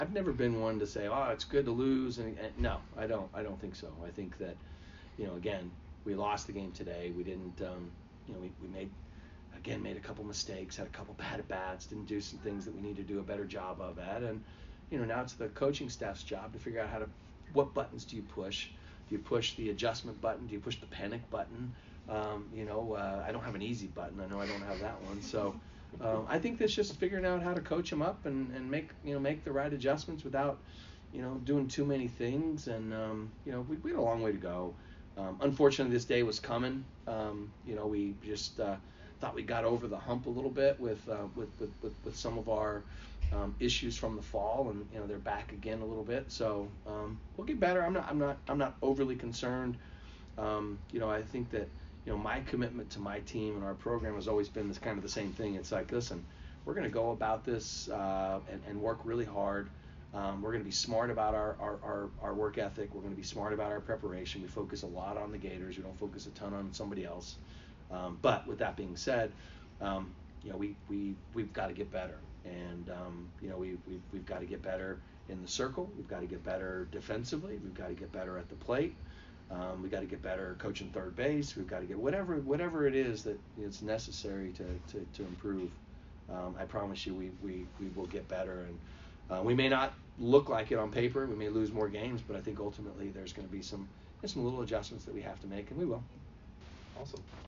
I've never been one to say, oh, it's good to lose, and no, I don't. I don't think so. I think that, again, we lost the game today. We didn't, we made a couple mistakes, had a couple bad at bats, didn't do some things that we need to do a better job of at, and now it's the coaching staff's job to figure out what buttons do you push? Do you push the adjustment button? Do you push the panic button? I don't have an easy button. I know I don't have that one. So I think that's just figuring out how to coach them up and make the right adjustments without doing too many things. And we had a long way to go. Unfortunately, this day was coming. We just thought we got over the hump a little bit with some of our issues from the fall, and they're back again a little bit. So we'll get better. I'm not overly concerned. I think that my commitment to my team and our program has always been this kind of the same thing. It's like, listen, we're going to go about this and work really hard. We're going to be smart about our work ethic. We're going to be smart about our preparation. We focus a lot on the Gators. We don't focus a ton on somebody else. But with that being said, we've got to get better, and we've got to get better in the circle. We've got to get better defensively. We've got to get better at the plate. We've got to get better coaching third base. We've got to get whatever it is that it's necessary to improve. I promise you, we will get better, and we may not look like it on paper. We may lose more games, but I think ultimately there's going to be some little adjustments that we have to make, and we will. Awesome.